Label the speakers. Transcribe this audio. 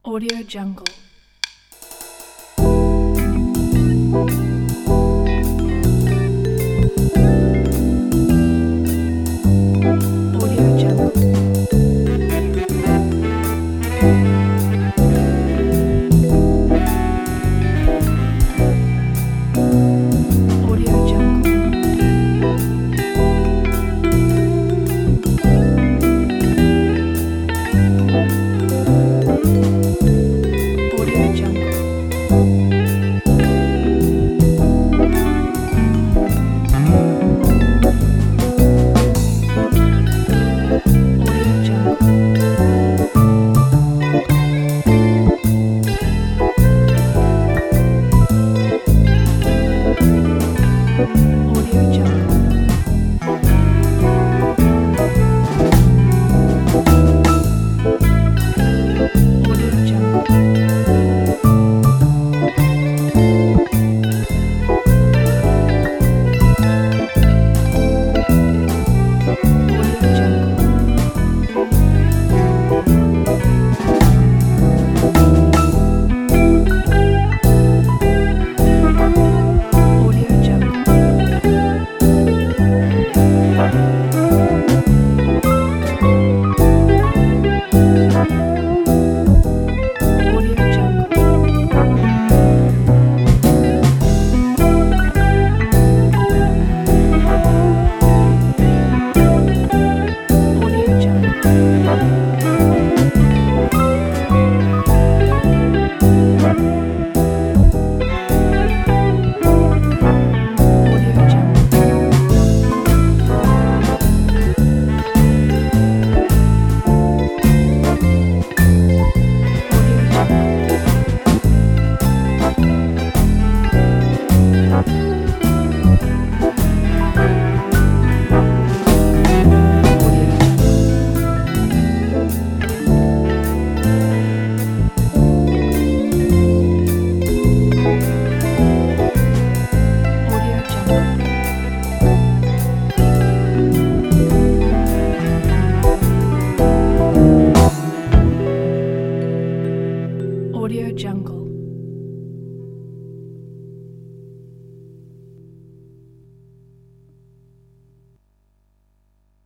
Speaker 1: Audio Jungle. Audio Jungle. Audio Jungle. Audio Jungle. Audio Jungle. Audio Jungle. Audio Jungle. Audio Jungle. Audio Jungle. Audio Jungle. Audio Jungle. Audio Jungle. Audio Jungle. Audio Jungle. Audio Jungle.